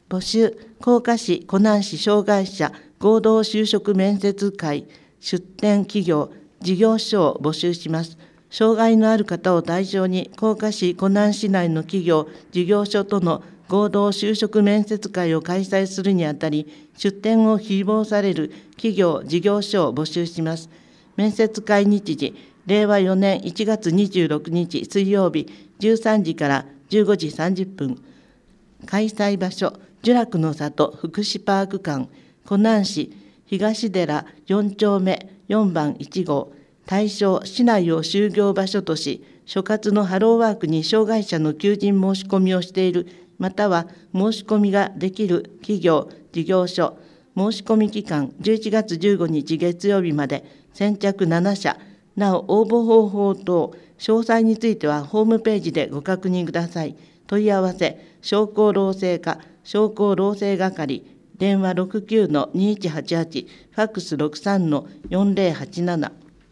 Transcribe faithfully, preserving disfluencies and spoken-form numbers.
募集、甲賀市湖南市障害者合同就職面接会出展企業事業所を募集します。障害のある方を対象に、甲賀市湖南市内の企業事業所との合同就職面接会を開催するにあたり、出展を希望される企業事業所を募集します。面接会日時、れいわよねんいちがつにじゅうろくにち水曜日じゅうさんじからじゅうごじさんじゅっぷん。開催場所、聚楽の里福祉パーク館、湖南市東寺よんちょうめよんばんいちごう。対象、市内を就業場所とし、所轄のハローワークに障害者の求人申し込みをしている、または申し込みができる企業、事業所、申し込み期間じゅういちがつじゅうごにち月曜日まで、先着ななしゃ、なお応募方法等、詳細についてはホームページでご確認ください。問い合わせ、商工労政課、商工労政係、電話 ろくきゅうのにいちはちはち、ファックス ろくさんのよんぜろはちなな。